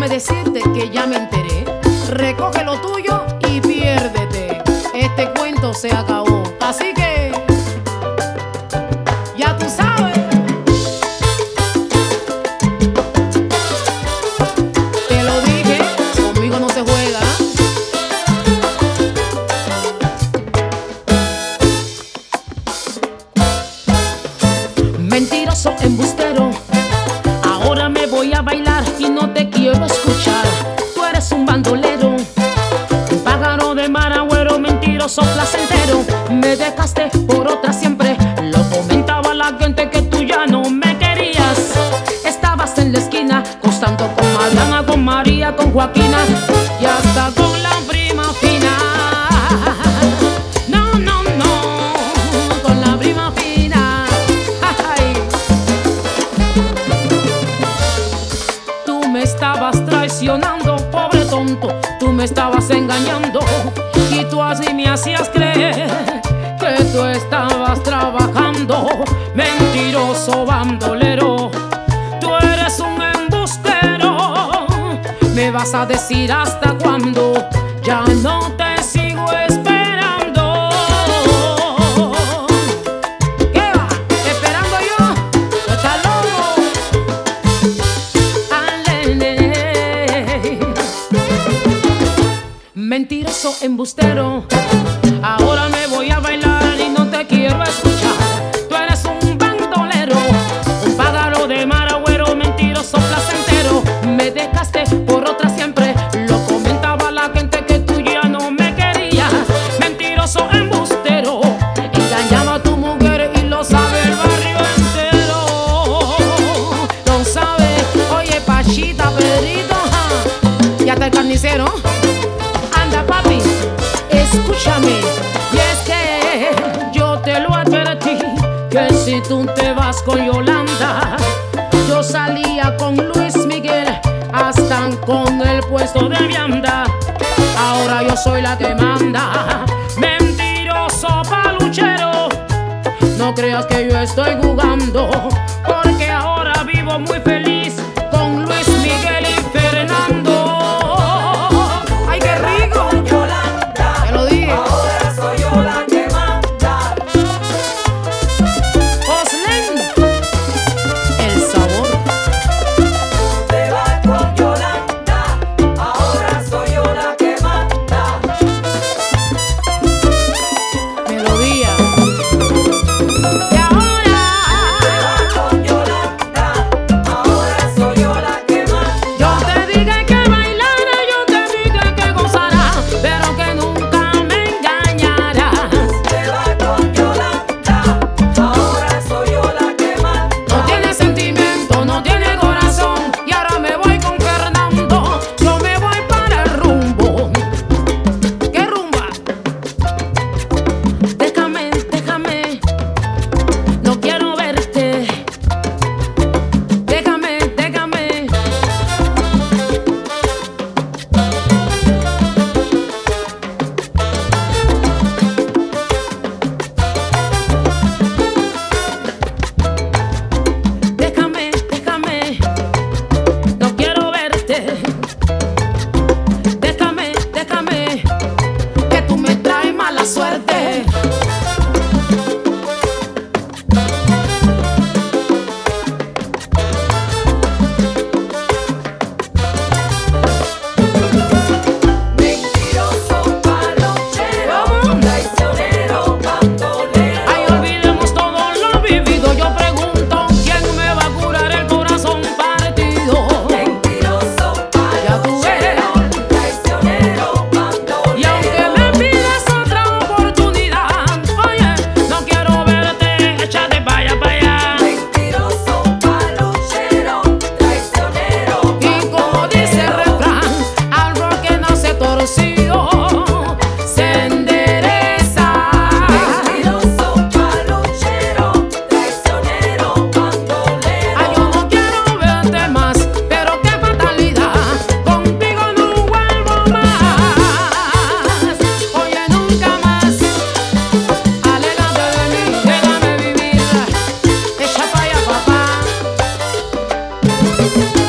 Déjame decirte que ya me enteré. Recoge lo tuyo y piérdete. Este cuento se acabó. Así que ya tú sabes. Te lo dije, conmigo no se juega. Mentiroso, embustero, ahora me voy a bailar y no te quiero escuchar. Tú eres un bandolero, un pájaro de mar, agüero, mentiroso, placentero. Me dejaste por otra siempre, lo comentaba la gente que tú ya no me querías. Estabas en la esquina, costando con Mariana, con María, con Joaquina y hasta con la prima fina. No, no, no, con la prima fina. Ay. Tú me estabas traicionando, pobre tonto, tú me estabas engañando y tú así me hacías creer que tú estabas trabajando. Mentiroso bandolero, tú eres un embustero. Me vas a decir hasta cuándo, ya no te sigo esperando. ¿Qué va? ¿Esperando yo? ¿Tú estás loco? Alele. Mentiroso embustero, ahora me voy a bailar y no te quiero escuchar. Tú eres un bandolero, un pájaro de mar, agüero, mentiroso, placentero. Me dejaste por otra siempre, lo comentaba la gente que tú ya no me querías. Mentiroso embustero, engañaba a tu mujer y lo sabe el barrio entero. Lo sabe, oye Pachita, Pedrito, y hasta el carnicero. Anda papi, escúchame, y es que yo te lo advertí, que si tú te vas con Yolanda, yo salía con Luis Miguel, hasta con el puesto de vianda. Ahora yo soy la que manda. Mentiroso paluchero, no creas que yo estoy jugando, porque ahora vivo muy feliz con Luis Miguel y Fernando. ¡Ay, qué rico! Te lo dije. Ahora soy yo la que manda. Oslin, el sabor. Te vas con Yolanda. Ahora soy yo la que manda. Melodía. Y Te ahora vas con Yolanda. Ahora soy yo la que manda. yo te dije que bailara, yo te dije que gozara, pero que nunca me engañarás. Te vas con Yolanda. Ahora soy yo la que manda. No tiene sentimiento, no tiene corazón, y ahora me voy con Fernando. Yo me voy para el rumbo. ¿Qué rumba? Déjame, déjame, no quiero verte. Déjame, déjame. Déjame, déjame, no quiero verte. Déjame, déjame, que tú me traes mala suerte. Mentiroso, palochero, ¿Cómo? traicionero, bandolero. Ay, olvidemos todo lo vivido. Yo pregunto, ¿quién me va a curar el corazón partido? Mentiroso, Ya tú ves. palochero, traicionero, bandolero. Y aunque me pides otra oportunidad, oye, no quiero verte, échate para allá, para allá. Mentiroso, paluchero, traicionero, Y como dice el refrán, árbol que nace torcido se endereza. mentiroso, paluchero, traicionero, bandolero. Ay, yo no quiero verte más, pero qué fatalidad, contigo no vuelvo más. Oye, nunca más, aléjate de mí, déjame vivir, echa para allá, papá.